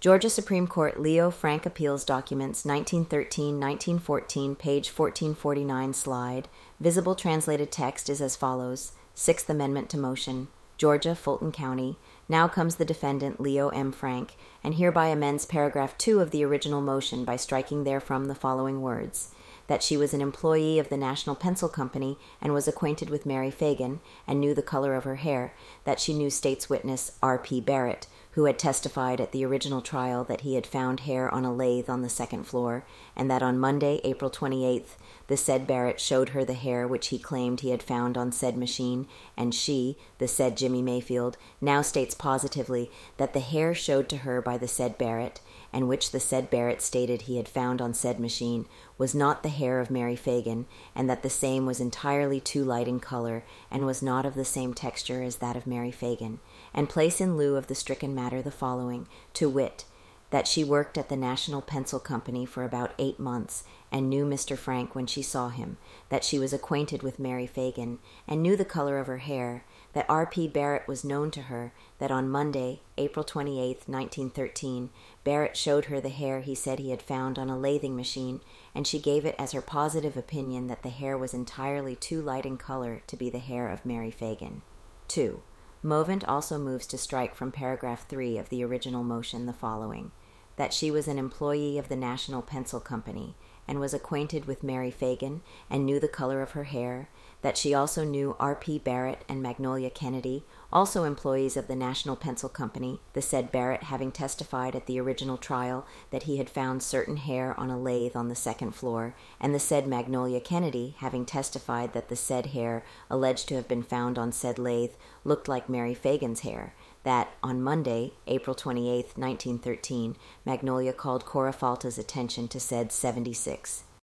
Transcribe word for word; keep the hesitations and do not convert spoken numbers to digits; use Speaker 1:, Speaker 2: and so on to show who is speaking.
Speaker 1: Georgia Supreme Court Leo Frank Appeals Documents nineteen thirteen to nineteen fourteen, page fourteen forty-nine, slide. Visible translated text is as follows. Sixth Amendment to motion. Georgia, Fulton County. Now comes the defendant, Leo M. Frank, and hereby amends paragraph two of the original motion by striking therefrom the following words. That she was an employee of the National Pencil Company and was acquainted with Mary Fagan and knew the color of her hair, that she knew state's witness R P Barrett, who had testified at the original trial that he had found hair on a lathe on the second floor, and that on Monday, April twenty-eighth, the said Barrett showed her the hair which he claimed he had found on said machine, and she, the said Jimmy Mayfield, now states positively that the hair showed to her by the said Barrett, and which the said Barrett stated he had found on said machine, was not the hair of Mary Fagan, and that the same was entirely too light in color, and was not of the same texture as that of Mary Fagan, and place in lieu of the stricken matter the following, to wit, that she worked at the National Pencil Company for about eight months, and knew Mister Frank when she saw him, that she was acquainted with Mary Fagan, and knew the color of her hair, that R P Barrett was known to her, that on Monday, April twenty-eighth, nineteen thirteen, Barrett showed her the hair he said he had found on a lathing machine, and she gave it as her positive opinion that the hair was entirely too light in color to be the hair of Mary Fagan. two. Movant also moves to strike from paragraph three of the original motion the following. That she was an employee of the National Pencil Company, and was acquainted with Mary Fagan, and knew the color of her hair, that she also knew R P Barrett and Magnolia Kennedy, also employees of the National Pencil Company, the said Barrett having testified at the original trial that he had found certain hair on a lathe on the second floor, and the said Magnolia Kennedy having testified that the said hair alleged to have been found on said lathe looked like Mary Fagan's hair, that, on Monday, April twenty-eighth, nineteen thirteen, Magnolia called Cora Falta's attention to said seventy-six.